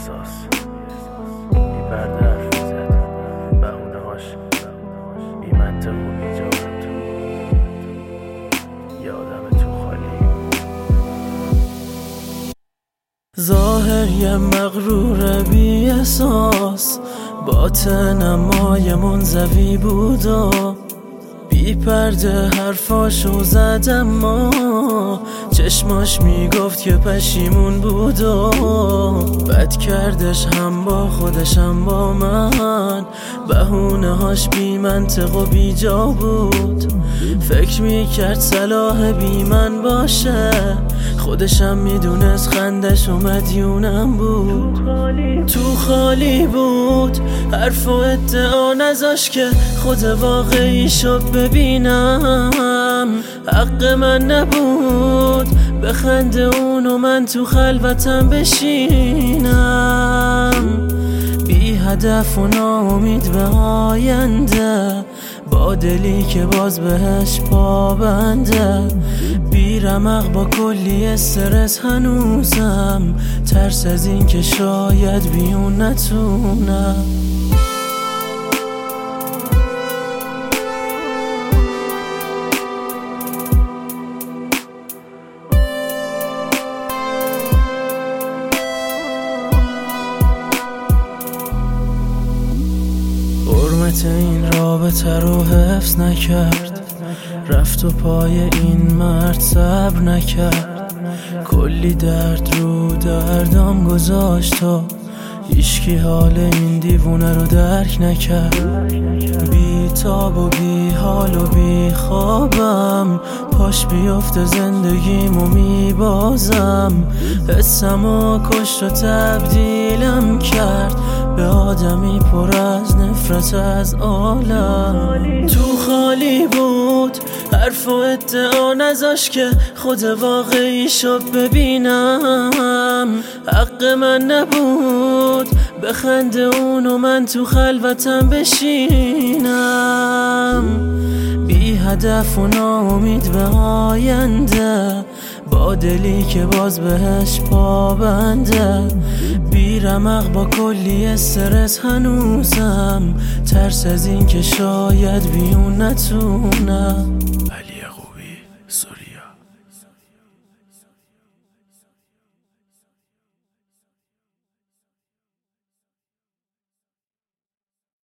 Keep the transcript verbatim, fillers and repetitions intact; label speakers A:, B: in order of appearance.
A: احساس بی پرده حرف میزد، بهونه هاش بی منطق و بی جواب. یادم تو خالی ظاهر یه مغرور بی احساس، باطنم مایه منزوی بود و بی پرده حرفاشو زدم، ما چشماش میگفت که پشیمون بود و بد کردش هم با خودش هم با من، بهونه هاش بی منطق و بی جا بود. فکر میکرد صلاح بی من باشه، خودشم میدونست خندش و مدیونم بود. تو خالی بود، حرف و ادعا نذاش که خود واقعیشو ببینم. حق من نبود بخنده اون و من تو خلوتم بشینم، بی هدف و ناامید به آینده، با دلی که باز بهش پابنده، بی رمق با کلی استرس هنوزم، ترس از این که شاید بیون نتونم. حرمت این رابطه رو حفظ نکرد، رفت و پای این مرد صبر نکرد، کلی درد رو دردام گذاشت و هیچکی حال این دیوونه رو درک نکرد. بی تاب و بی حال و بی خوابم، پاش بیفته زندگیمو میبازم، حسمو کشت و تبدیلم کرد به آدمی پر از نفرت از عالم. تو خالی بود، حرف و ادعا نذاش که خود واقعیشو ببینم. حق من نبود بخنده اون و من تو خلوتم بشینم، بی هدف و ناامید به آینده، با دلی که باز بهش پابنده، بی رمق با کلی استرس هنوزم، ترس از این که شاید بیون نتونم. علی یعقوبی سوری.